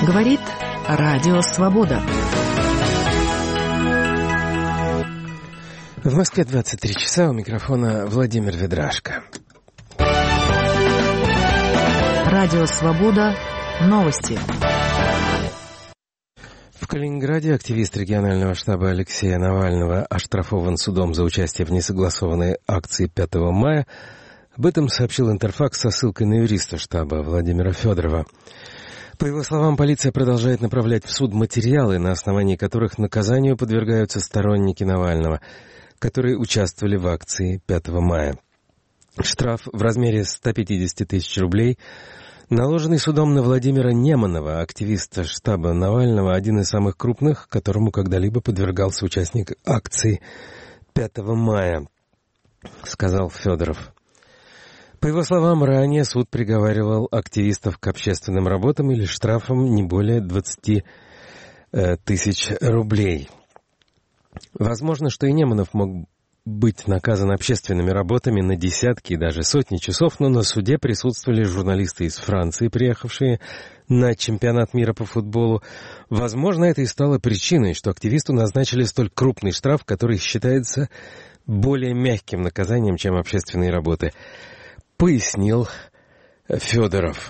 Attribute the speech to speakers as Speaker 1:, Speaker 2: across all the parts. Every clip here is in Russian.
Speaker 1: Говорит Радио Свобода.
Speaker 2: В Москве 23 часа, у микрофона Владимир Ведрашко.
Speaker 1: Радио Свобода. Новости.
Speaker 2: В Калининграде активист регионального штаба Алексея Навального оштрафован судом за участие в несогласованной акции 5 мая. Об этом сообщил Интерфакс со ссылкой на юриста штаба Владимира Федорова. По его словам, полиция продолжает направлять в суд материалы, на основании которых наказанию подвергаются сторонники Навального, которые участвовали в акции 5 мая. Штраф в размере 150 тысяч рублей, наложенный судом на Владимира Неманова, активиста штаба Навального, один из самых крупных, которому когда-либо подвергался участник акции 5 мая, сказал Федоров. По его словам, ранее суд приговаривал активистов к общественным работам или штрафам не более 20 тысяч рублей. Возможно, что и Неманов мог быть наказан общественными работами на десятки и даже сотни часов, но на суде присутствовали журналисты из Франции, приехавшие на чемпионат мира по футболу. Возможно, это и стало причиной, что активисту назначили столь крупный штраф, который считается более мягким наказанием, чем общественные работы, пояснил Федоров.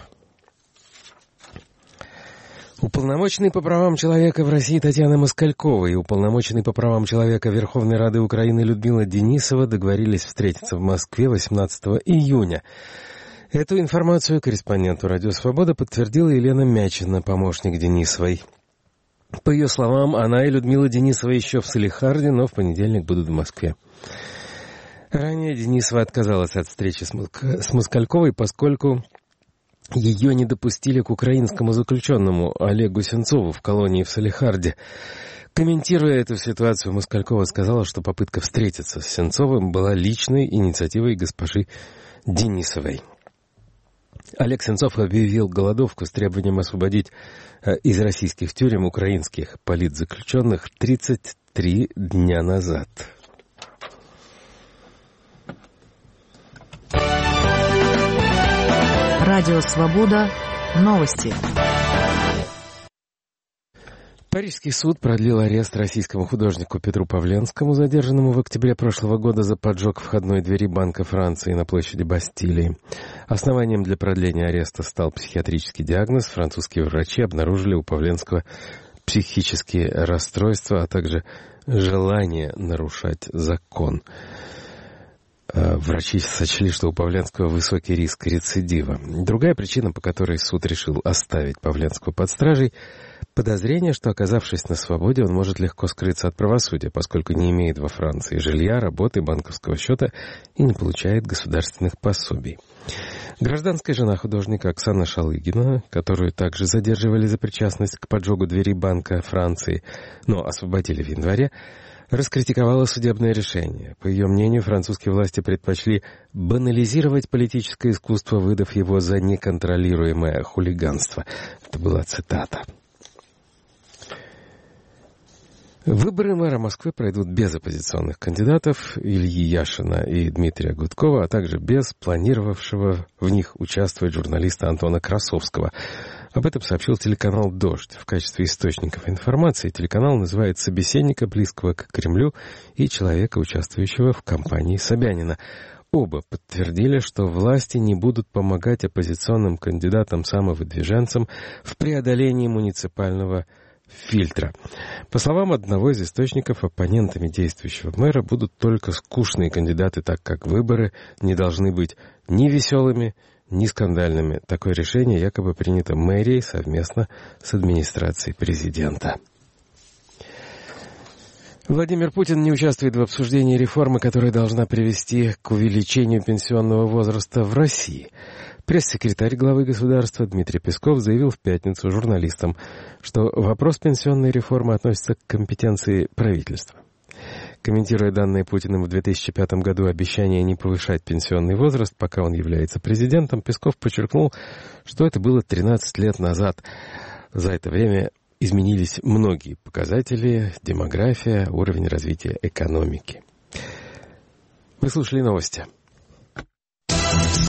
Speaker 2: Уполномоченный по правам человека в России Татьяна Москалькова и уполномоченный по правам человека Верховной Рады Украины Людмила Денисова договорились встретиться в Москве 18 июня. Эту информацию корреспонденту «Радио Свобода» подтвердила Елена Мячина, помощник Денисовой. По ее словам, она и Людмила Денисова еще в Салехарде, но в понедельник будут в Москве. Ранее Денисова отказалась от встречи с Москальковой, поскольку ее не допустили к украинскому заключенному Олегу Сенцову в колонии в Салехарде. Комментируя эту ситуацию, Москалькова сказала, что попытка встретиться с Сенцовым была личной инициативой госпожи Денисовой. Олег Сенцов объявил голодовку с требованием освободить из российских тюрем украинских политзаключенных 33 дня назад.
Speaker 1: Радио Свобода. Новости.
Speaker 2: Парижский суд продлил арест российскому художнику Петру Павленскому, задержанному в октябре прошлого года за поджог входной двери Банка Франции на площади Бастилии. Основанием для продления ареста стал психиатрический диагноз. Французские врачи обнаружили у Павленского психические расстройства, а также желание нарушать закон. Врачи сочли, что у Павленского высокий риск рецидива. Другая причина, по которой суд решил оставить Павленского под стражей — подозрение, что, оказавшись на свободе, он может легко скрыться от правосудия, поскольку не имеет во Франции жилья, работы, банковского счета и не получает государственных пособий. Гражданская жена художника Оксана Шалыгина, которую также задерживали за причастность к поджогу двери Банка Франции, но освободили в январе, раскритиковала судебное решение. По ее мнению, французские власти предпочли банализировать политическое искусство, выдав его за неконтролируемое хулиганство. Это была цитата. Выборы мэра Москвы пройдут без оппозиционных кандидатов Ильи Яшина и Дмитрия Гудкова, а также без планировавшего в них участвовать журналиста Антона Красовского. Об этом сообщил телеканал «Дождь». В качестве источников информации телеканал называет собеседника, близкого к Кремлю, и человека, участвующего в кампании Собянина. Оба подтвердили, что власти не будут помогать оппозиционным кандидатам-самовыдвиженцам в преодолении муниципального фильтра. По словам одного из источников, оппонентами действующего мэра будут только скучные кандидаты, так как выборы не должны быть ни веселыми, ни скандальными. Такое решение якобы принято мэрией совместно с администрацией президента. Владимир Путин не участвует в обсуждении реформы, которая должна привести к увеличению пенсионного возраста в России. Пресс-секретарь главы государства Дмитрий Песков заявил в пятницу журналистам, что вопрос пенсионной реформы относится к компетенции правительства. Комментируя данное Путиным в 2005 году обещание не повышать пенсионный возраст, пока он является президентом, Песков подчеркнул, что это было 13 лет назад. За это время изменились многие показатели: демография, уровень развития экономики. Вы слушали новости.